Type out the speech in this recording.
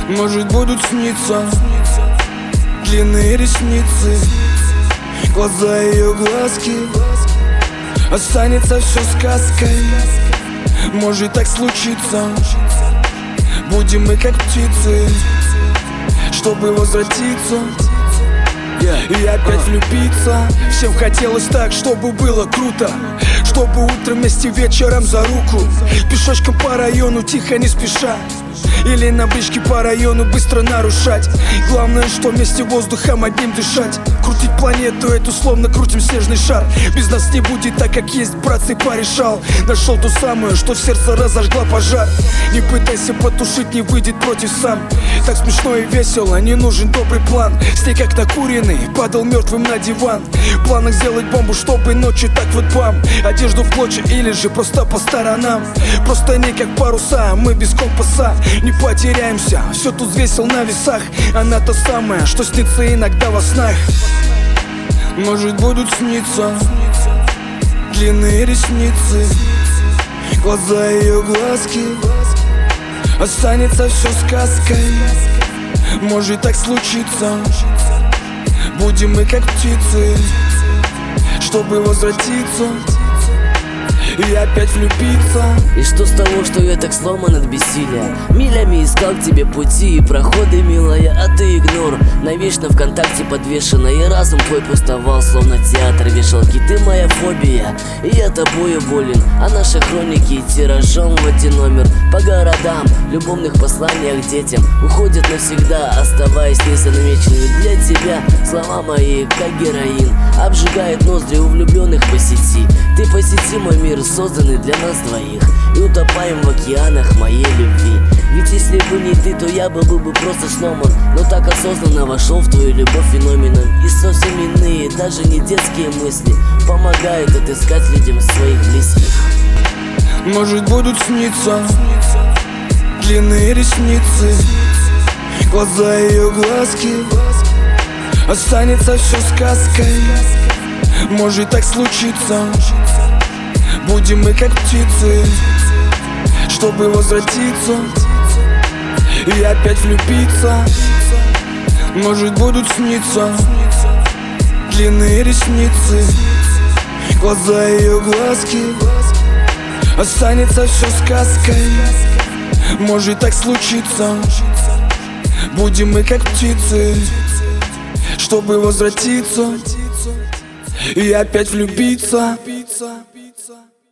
Может, будут сниться длинные ресницы, глаза ее глазки. Останется все сказкой. Может так случиться. Будем мы как птицы, чтобы возвратиться и опять влюбиться. Всем хотелось так, чтобы было круто, чтобы утром вместе вечером за руку, пешочком по району тихо не спеша, или на бричке по району быстро нарушать. Главное, что вместе воздухом одним дышать. Крутить планету эту, словно крутим снежный шар. Без нас не будет так, как есть, братцы, порешал. Нашел ту самую, что в сердце разожгла пожар. Не пытайся потушить, не выйдет против сам. Так смешно и весело, не нужен добрый план. С ней как накуренный, падал мертвым на диван. В планах сделать бомбу, чтобы ночью так вот бам. Одежду в клочья или же просто по сторонам. Просто не как паруса, мы без компаса. Не потеряемся, все тут взвесил на весах. Она та самая, что снится иногда во снах. Может, будут сниться длинные ресницы, глаза ее глазки. Останется все сказкой. Может так случиться. Будем мы как птицы, чтобы возвратиться и опять влюбиться. И что с того, что я так сломан от бессилия? Милями искал к тебе пути и проходы, милая, а ты игнор. Навечно ВКонтакте подвешена, и разум твой пустовал, словно театр вешалки. Ты моя фобия, и я тобою болен. А наши хроники тиражом в один номер. По городам, любовных посланиях детям уходят навсегда, оставаясь незамеченными для тебя. Слова мои, как героин, обжигает ноздри у влюбленных по сети. Ты посети мой мир, созданный для нас двоих, и утопаем в океанах моей любви. Ведь если бы не ты, то я был бы просто сломан. Но так осознанно вошел в твою любовь феноменом. И совсем иные, даже не детские мысли помогают отыскать людям своих близких. Может, будут сниться длинные ресницы, глаза ее глазки. Останется все сказкой. Может так случиться. Будем мы как птицы, чтобы возвратиться и опять влюбиться. Может, будут сниться длинные ресницы, глаза ее глазки. Останется все сказкой. Может так случиться. Будем мы как птицы, чтобы возвратиться и опять влюбиться.